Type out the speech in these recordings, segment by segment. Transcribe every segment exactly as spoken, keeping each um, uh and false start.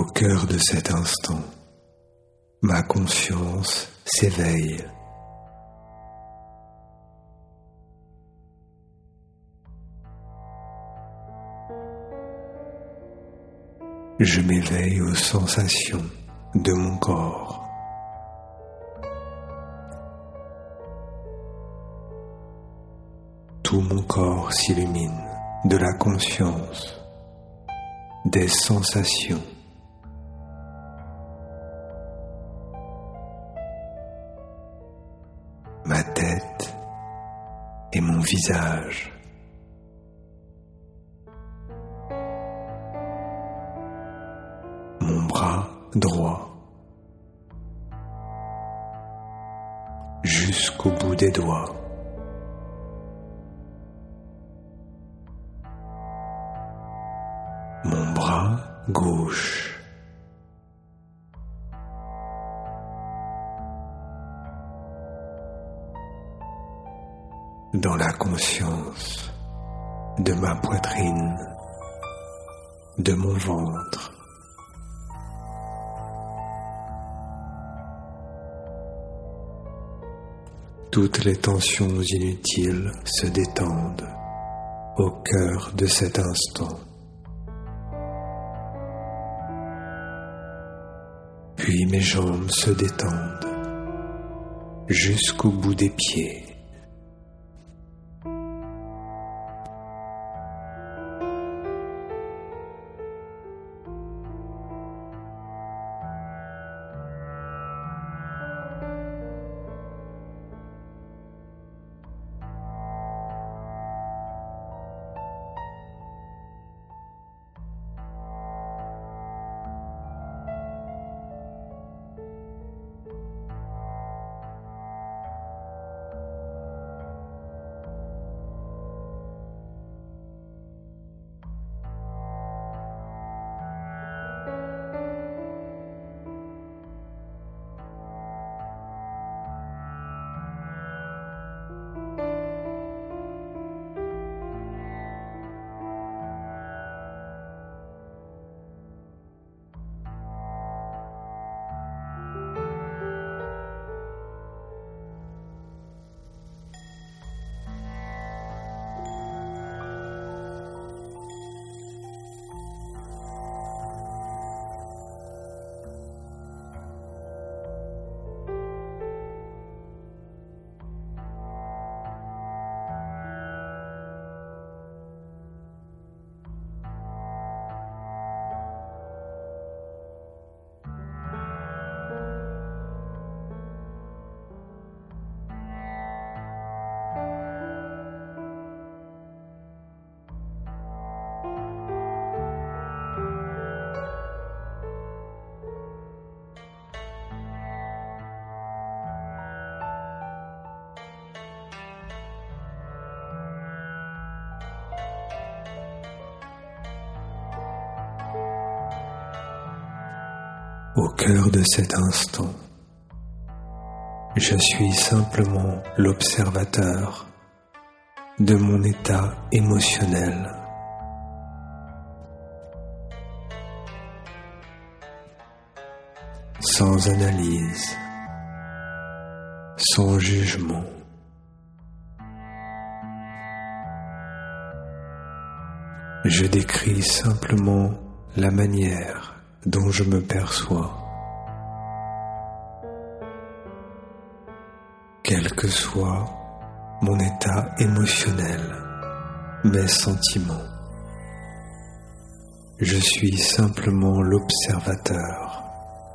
Au cœur de cet instant, ma conscience s'éveille. Je m'éveille aux sensations de mon corps. Tout mon corps s'illumine de la conscience, des sensations. Ma tête et mon visage. Mon bras droit jusqu'au bout des doigts. Mon bras gauche. Dans la conscience de ma poitrine, de mon ventre. Toutes les tensions inutiles se détendent au cœur de cet instant. Puis mes jambes se détendent jusqu'au bout des pieds. Au cœur de cet instant, je suis simplement l'observateur de mon état émotionnel. Sans analyse, sans jugement. Je décris simplement la manière dont je me perçois. Quel que soit mon état émotionnel, mes sentiments, je suis simplement l'observateur.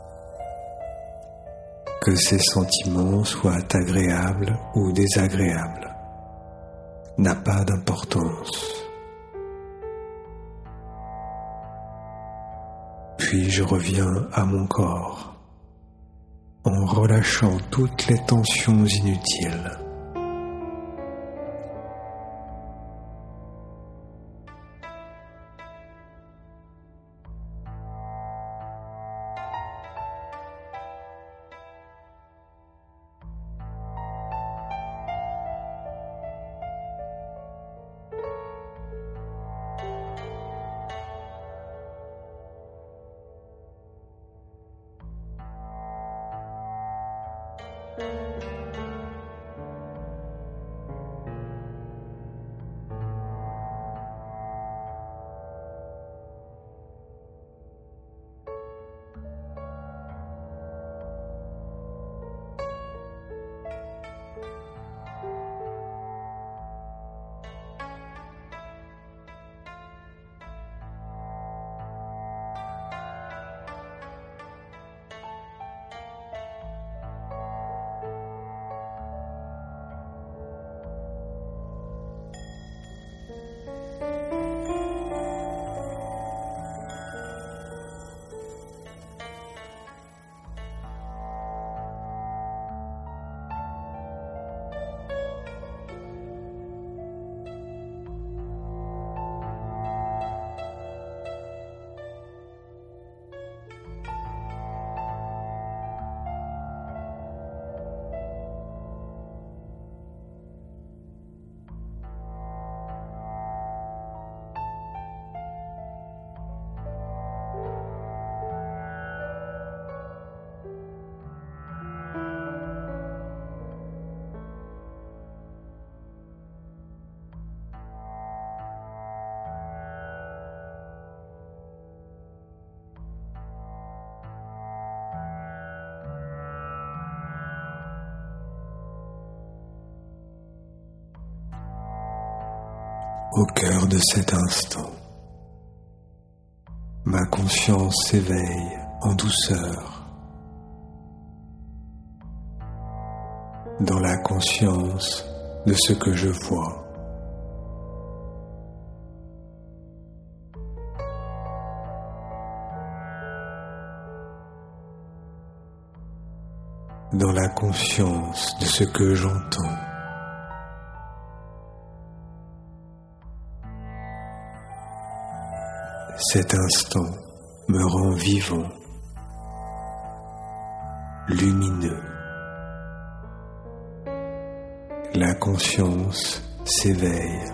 Que ces sentiments soient agréables ou désagréables n'a pas d'importance. Puis je reviens à mon corps en relâchant toutes les tensions inutiles. Au cœur de cet instant, ma conscience s'éveille en douceur. Dans la conscience de ce que je vois. Dans la conscience de ce que j'entends. Cet instant me rend vivant, lumineux. La conscience s'éveille.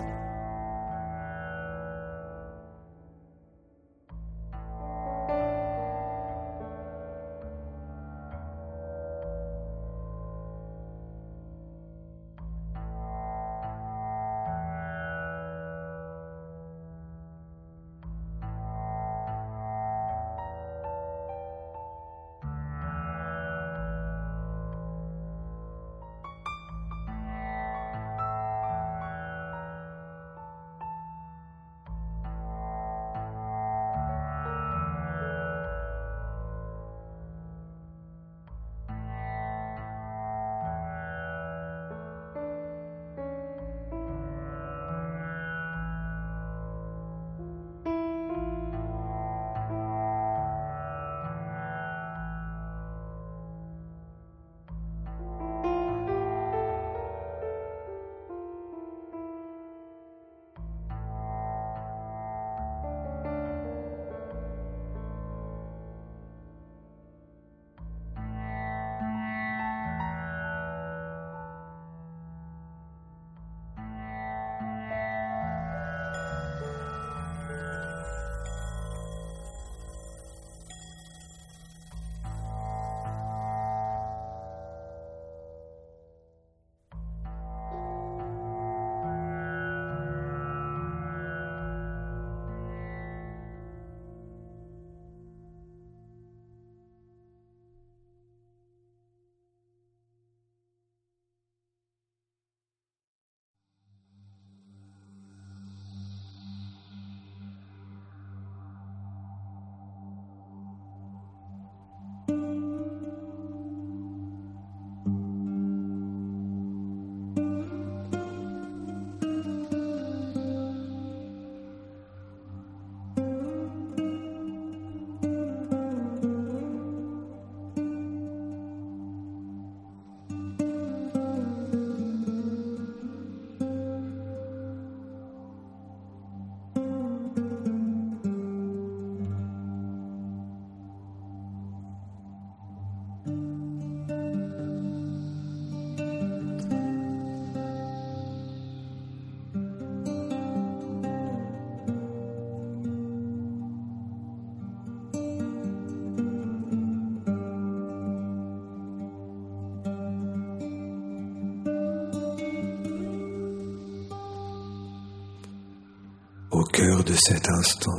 Au cœur de cet instant,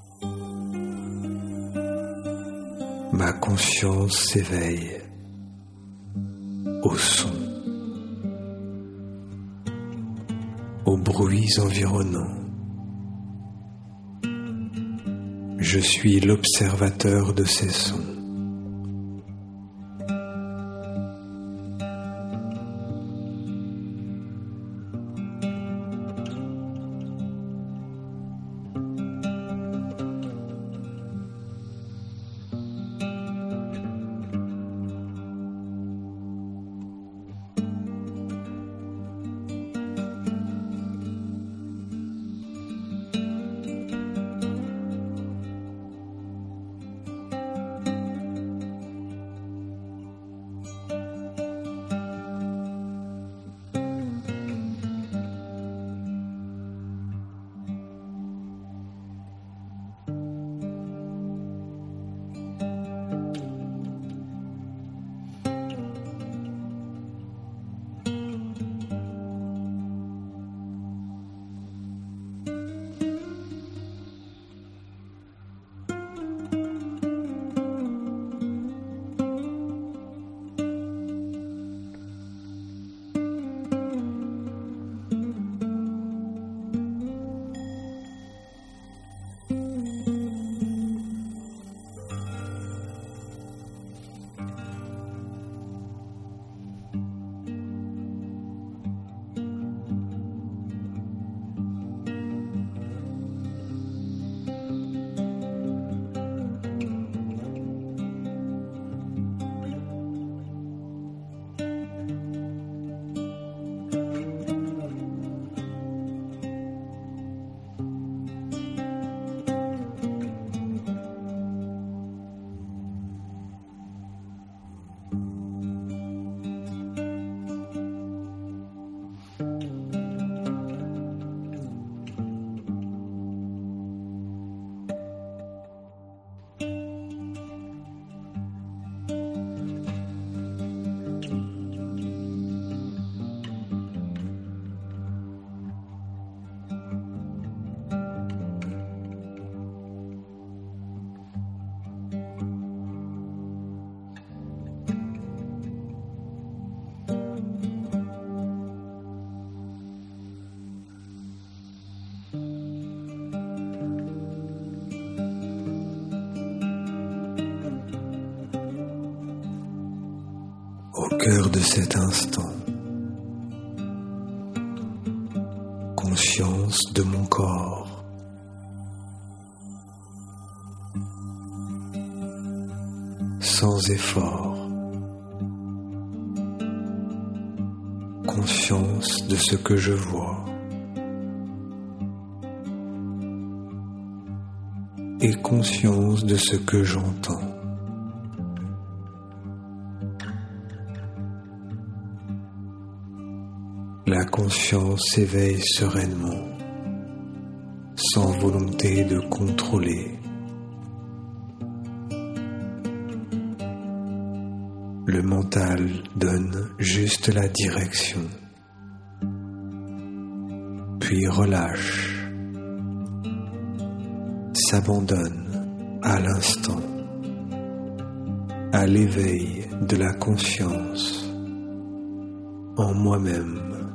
ma conscience s'éveille au son, aux bruits environnants. Je suis l'observateur de ces sons. cœur de cet instant, conscience de mon corps, sans effort, conscience de ce que je vois et conscience de ce que j'entends. La conscience s'éveille sereinement, sans volonté de contrôler. Le mental donne juste la direction, puis relâche, s'abandonne à l'instant, à l'éveil de la conscience en moi-même.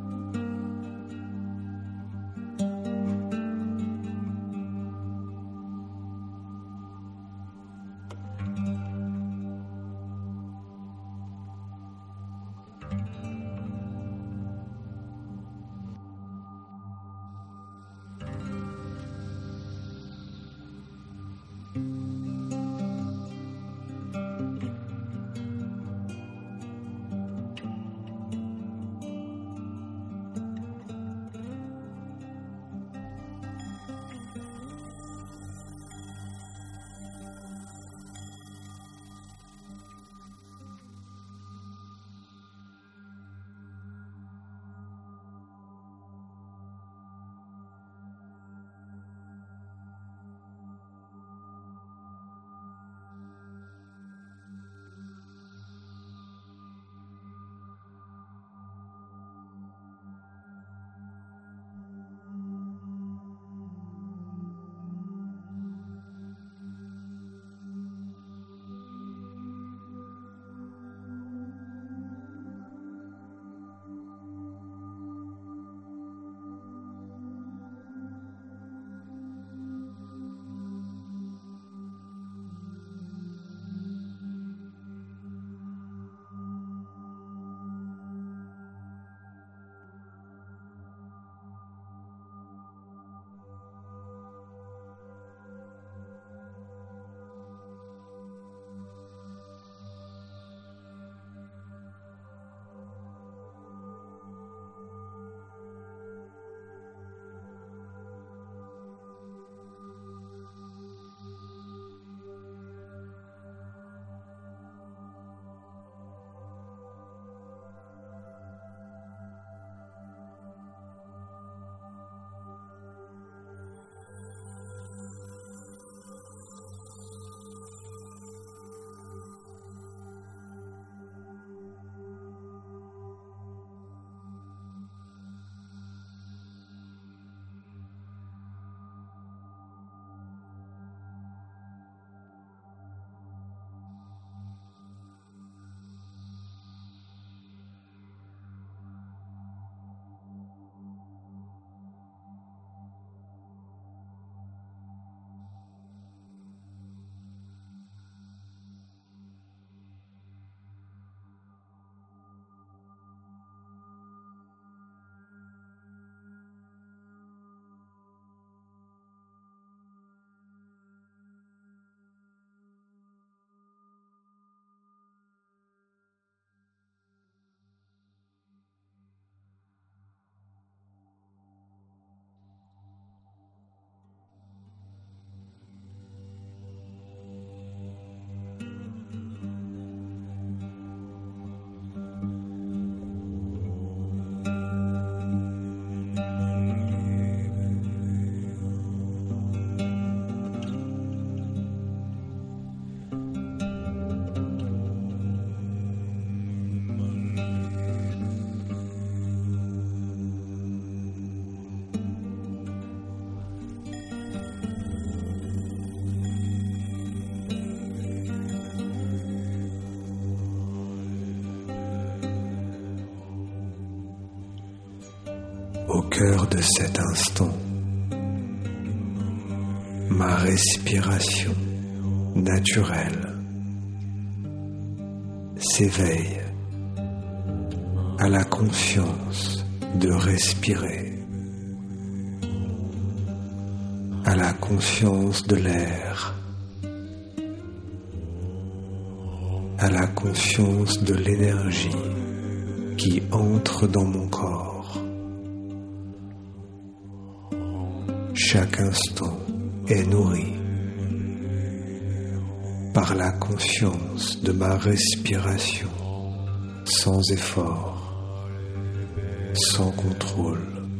Au cœur de cet instant, ma respiration naturelle s'éveille à la conscience de respirer, à la conscience de l'air, à la conscience de l'énergie qui entre dans mon corps. Chaque instant est nourri par la conscience de ma respiration sans effort, sans contrôle.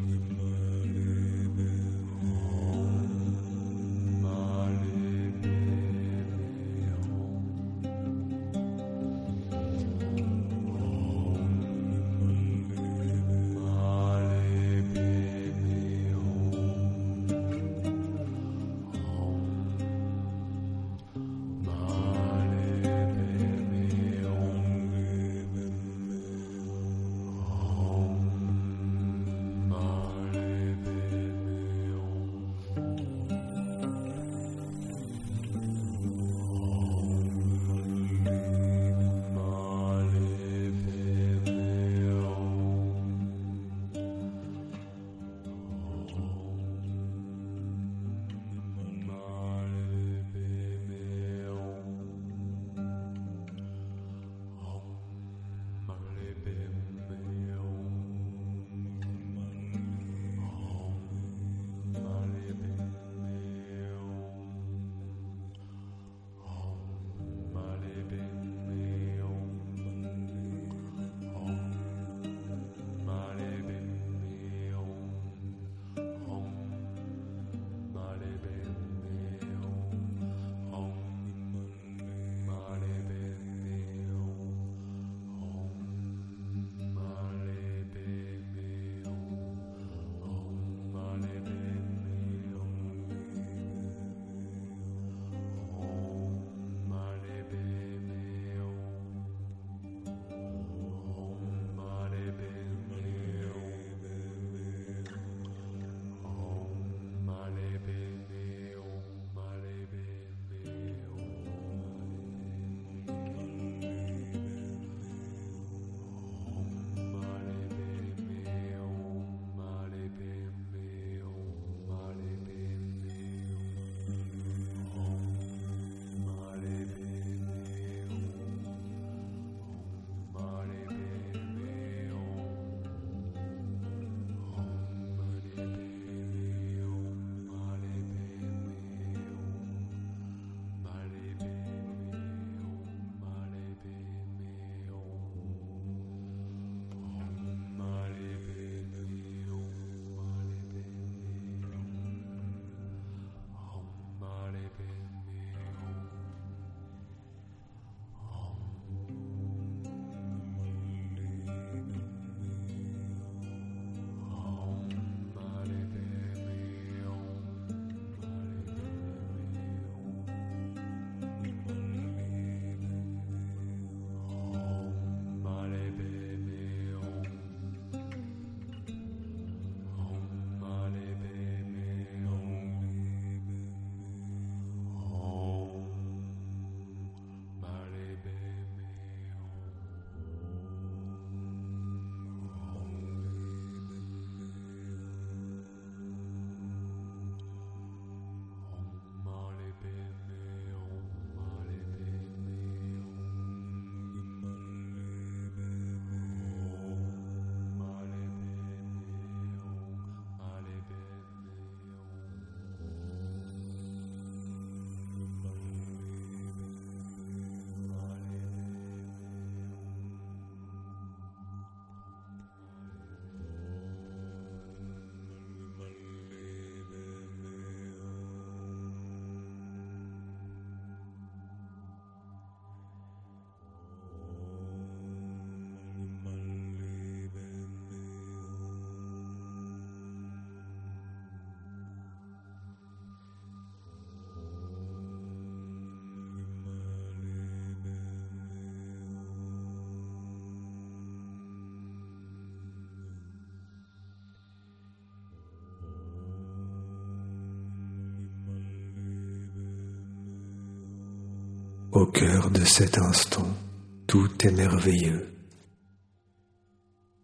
Au cœur de cet instant, tout est merveilleux.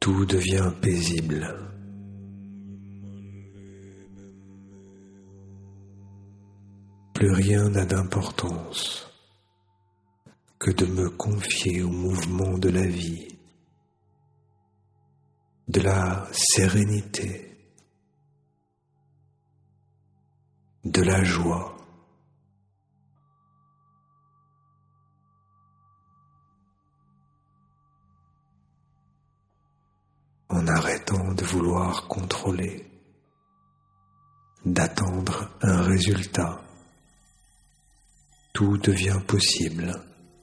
tout devient paisible. Plus rien n'a d'importance que de me confier au mouvement de la vie, de la sérénité, de la joie. En arrêtant de vouloir contrôler, d'attendre un résultat, tout devient possible.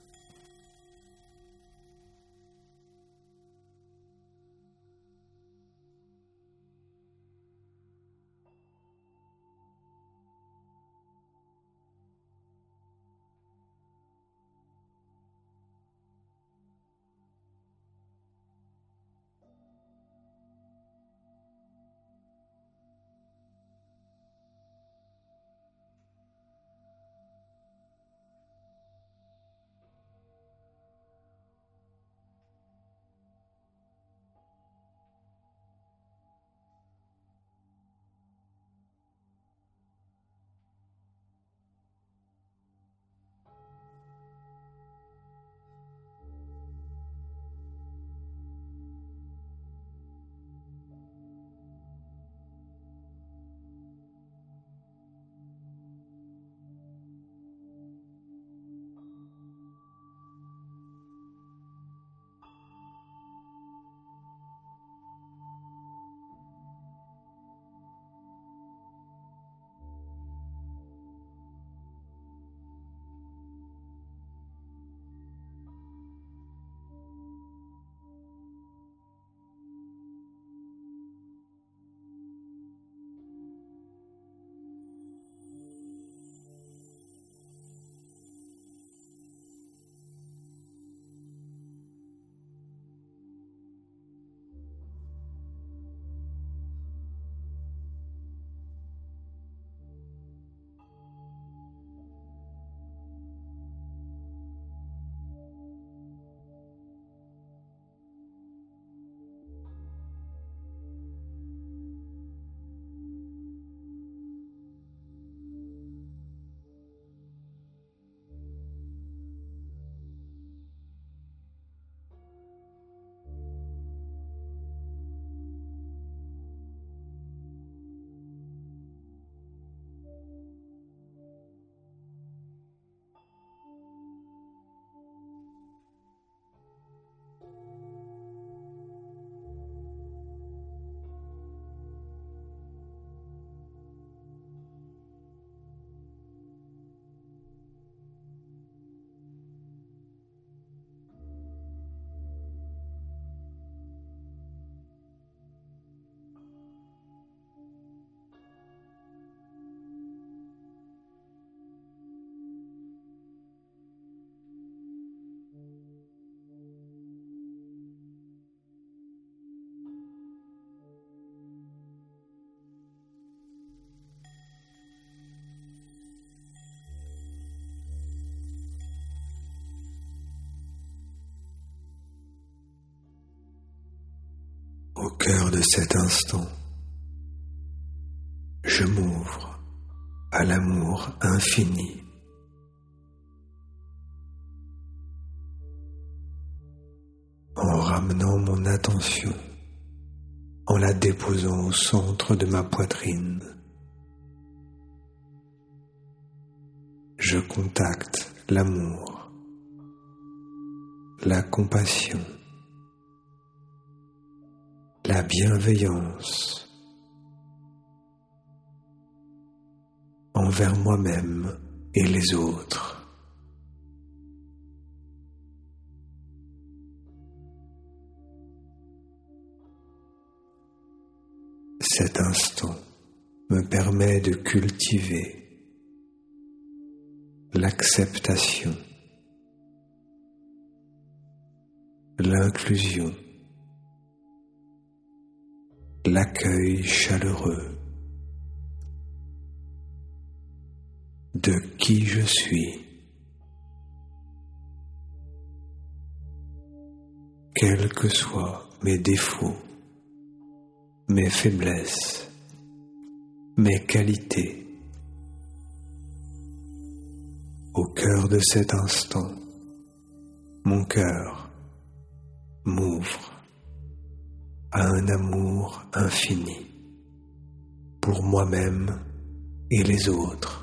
Au cœur de cet instant, je m'ouvre à l'amour infini. En ramenant mon attention, en la déposant au centre de ma poitrine, je contacte l'amour, la compassion, la bienveillance envers moi-même et les autres. Cet instant me permet de cultiver l'acceptation, l'inclusion, l'accueil chaleureux de qui je suis, quelle que soit mes défauts, mes faiblesses, mes qualités. Au cœur de cet instant, mon cœur m'ouvre à un amour infini pour moi-même et les autres.